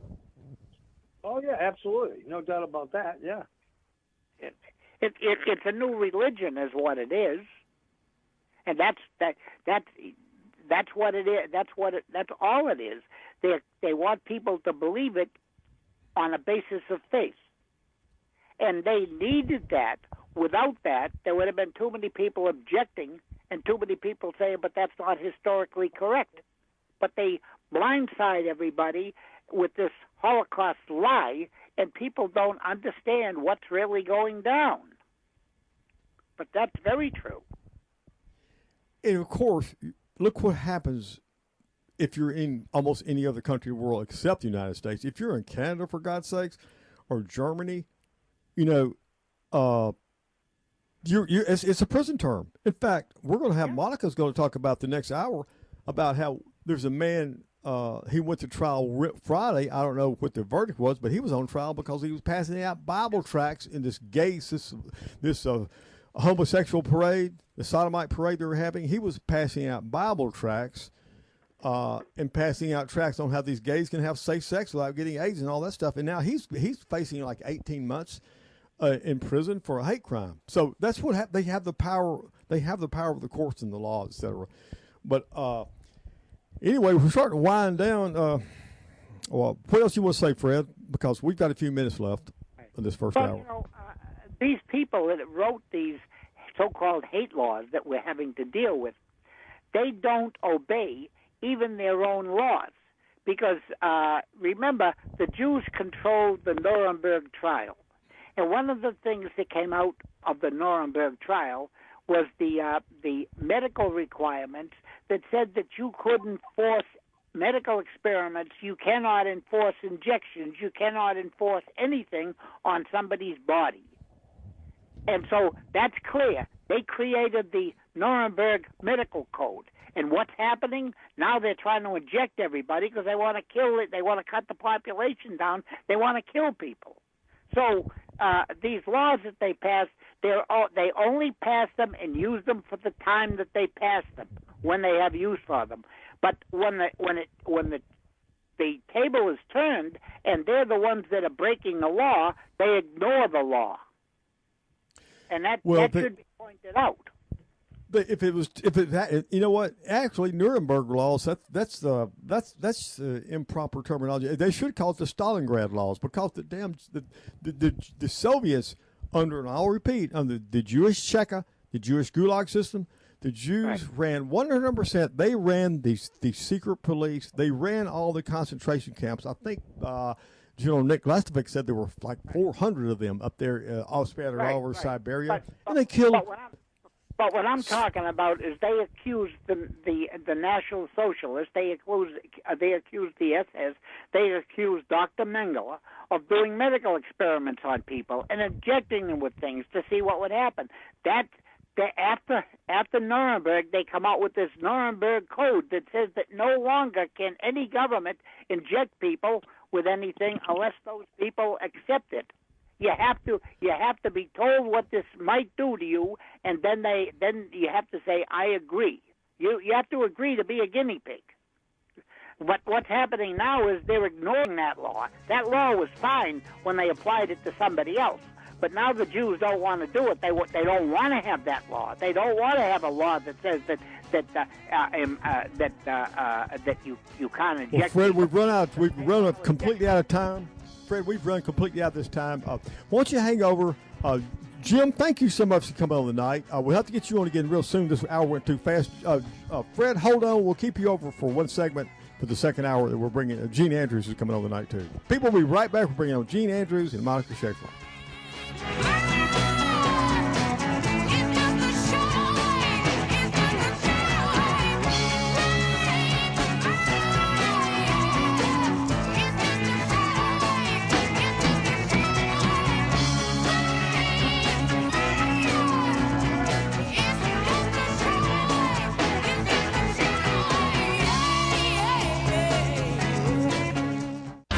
S5: Oh yeah, absolutely, no doubt about that. Yeah,
S4: it, it, it it's a new religion, is what it is, and that's that that's that's what it is. That's what it, that's all it is. They they want people to believe it on a basis of faith, and they needed that. Without that, there would have been too many people objecting and too many people saying, but that's not historically correct. But they blindside everybody with this Holocaust lie, and people don't understand what's really going down. But that's very true.
S3: And, of course, look what happens if you're in almost any other country in the world except the United States. If you're in Canada, for God's sakes, or Germany, you know, uh, You're, you're, it's, it's a prison term. In fact, we're going to have yeah. Monica's going to talk about the next hour about how there's a man, uh, he went to trial Friday. I don't know what the verdict was, but he was on trial because he was passing out Bible tracts in this gay, this, this uh, homosexual parade, the sodomite parade they were having. He was passing out Bible tracts uh, and passing out tracts on how these gays can have safe sex without getting AIDS and all that stuff. And now he's he's facing like eighteen months. Uh, in prison for a hate crime. So that's what ha- they have the power. They have the power of the courts and the law, et cetera. But uh, anyway, we're starting to wind down. Uh, well, what else you want to say, Fred? Because we've got a few minutes left in this first
S4: well,
S3: hour.
S4: You know, uh, these people that wrote these so-called hate laws that we're having to deal with, they don't obey even their own laws. Because uh, remember, the Jews controlled the Nuremberg trial. And one of the things that came out of the Nuremberg trial was the uh, the medical requirements that said that you couldn't force medical experiments, you cannot enforce injections, you cannot enforce anything on somebody's body. And so that's clear. They created the Nuremberg Medical Code. And what's happening? Now they're trying to inject everybody because they want to kill it. They want to cut the population down. They want to kill people. So uh, these laws that they pass, they're all, they only pass them and use them for the time that they pass them, when they have use for them. But when the when it when the the table is turned and they're the ones that are breaking the law, they ignore the law, and that
S3: well,
S4: that
S3: they,
S4: should be pointed out.
S3: But if it was, if it, you know what? Actually, Nuremberg laws. That's that's the that's that's uh, improper terminology. They should call it the Stalingrad laws because the damn the the, the, the Soviets under, and I'll repeat, under the Jewish Cheka, the Jewish Gulag system, the Jews right. ran one hundred percent. They ran these the secret police. They ran all the concentration camps. I think. Uh, General Nick Lastovic said there were like four hundred of them up there, uh, all scattered right, all over right. Siberia,
S4: but,
S3: and they killed.
S4: But But what I'm talking about is they accuse the the, the National Socialists, they accuse they accuse the S S, they accuse Doctor Mengele of doing medical experiments on people and injecting them with things to see what would happen. That, that after after Nuremberg, they come out with this Nuremberg Code that says that no longer can any government inject people with anything unless those people accept it. You have to you have to be told what this might do to you, and then they then you have to say, I agree. You you have to agree to be a guinea pig. But what's happening now is they're ignoring that law. That law was fine when they applied it to somebody else. But now the Jews don't want to do it. They they don't want to have that law. They don't want to have a law that says that that uh, uh, um, uh, that uh, uh, that you you can't inject.
S3: Well, Fred,
S4: people.
S3: we've run out. We've run up completely out of time. Fred, we've run completely out this time. Uh, why don't you hang over? Uh, Jim, thank you so much for coming on tonight. Uh, we'll have to get you on again real soon. This hour went too fast. Uh, uh, Fred, hold on. We'll keep you over for one segment for the second hour that we're bringing. Uh, Gene Andrews is coming on tonight, too. People will be right back. We're bringing on Gene Andrews and Monica Schaefer.